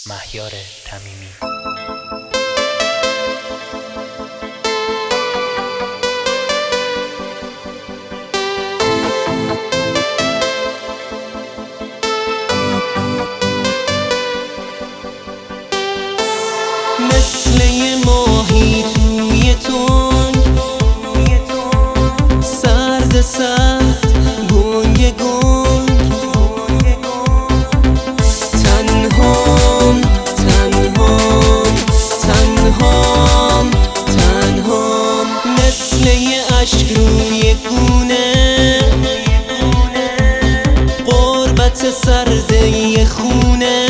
مهیار تمیمی. مثل یه ماهی توی تنگ، سرد سرد گنگ گنگ، تنهام تنهام تنهام تنهام، مثل یه عشق روی گونه، غربت سرد یه خونه،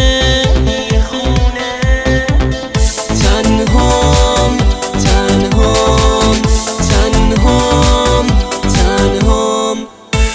تنهام تنهام تنهام تنهام.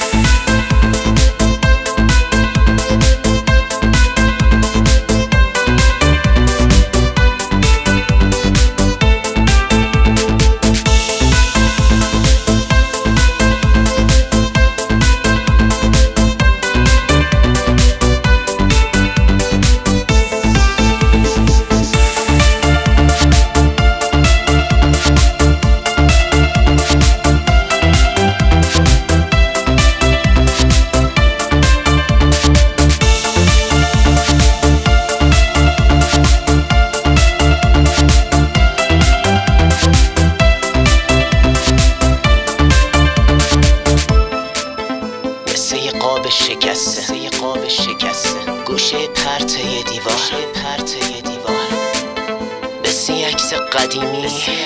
یه قاب شکسته گوشه پرته دیوار مثل یه عکس قدیمی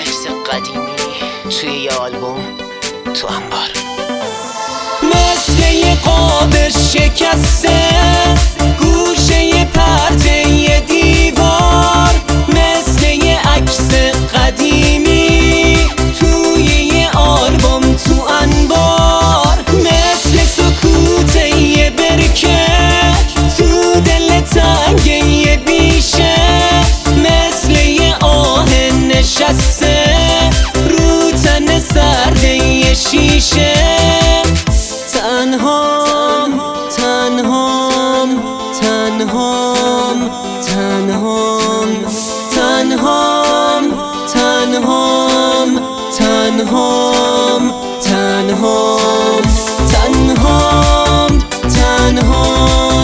توی یه آلبوم تو انبار. مثل یه قاب شکسته گوشه پرته دیوار، مثل یه عکس قدیمی توی یه آلبوم تو انبار، مثل سکوت یه برکه تو دل تنگ یه بیشه، مثل یه آه نشسته رو تن سرد یه شیشه، تنهام تنهام تنهام تنهام تنهام تنهام تنهام تنهام تنهام تنهام